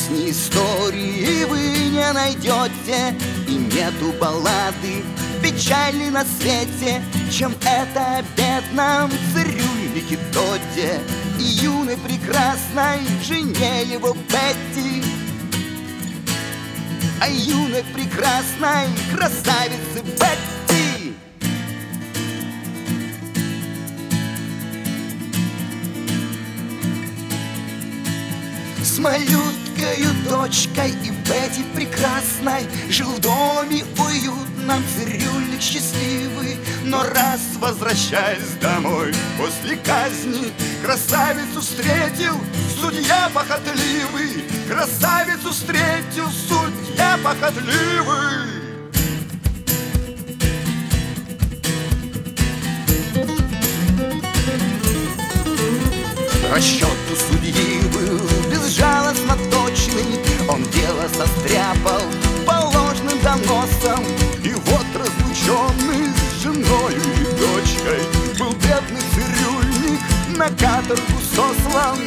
песни, истории вы не найдете, и нету баллады печальней на свете, чем это о бедном цирюльнике Тодде и юной прекрасной жене его Бетти. О юной прекрасной красавице Бетти. С малюткою дочкой и Бетти прекрасной жил в доме уютном цирюльник счастливый. Но раз, возвращаясь домой после казни, красавицу встретил судья похотливый. Красавицу встретил судья похотливый. Расчет у судьи был безжалостно точный. Он дело состряпал по ложным доносам. И вот разлученный с женою и дочкой был бедный цирюльник на каторгу сослан.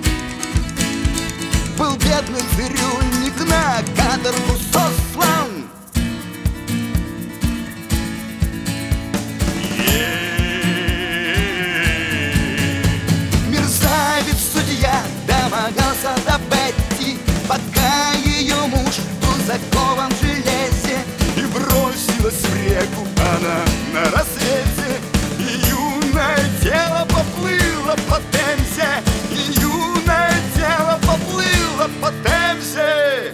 Был бедный цирюльник на каторгу сослан. Домогался до Бетти, пока ее муж был закован в железе. И бросилась в реку она на рассвете, и юное тело поплыло по Темзе, и юное тело поплыло по Темзе.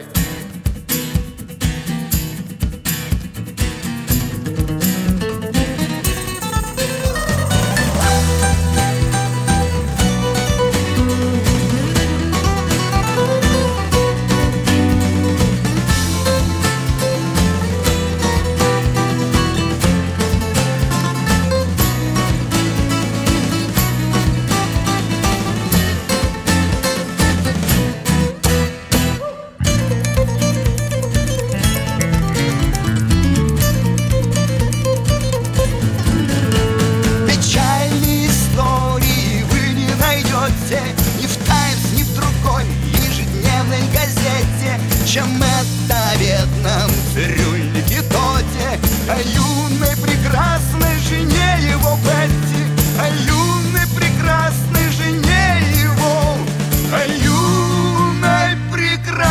Ни в «Таймс», ни в другой ежедневной газете, чем это о бедном цирюльнике Тодде, о юной прекрасной жене его Бетти, о юной прекрасной жене его, о юной прекрасной.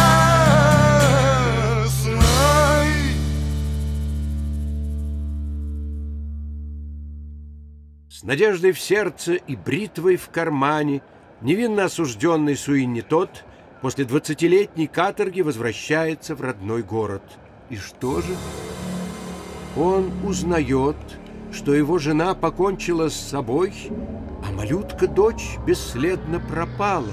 С надеждой в сердце и бритвой в кармане невинно осужденный Суинни Тодд после 20-летней каторги возвращается в родной город. И что же? Он узнает, что его жена покончила с собой, а малютка-дочь бесследно пропала.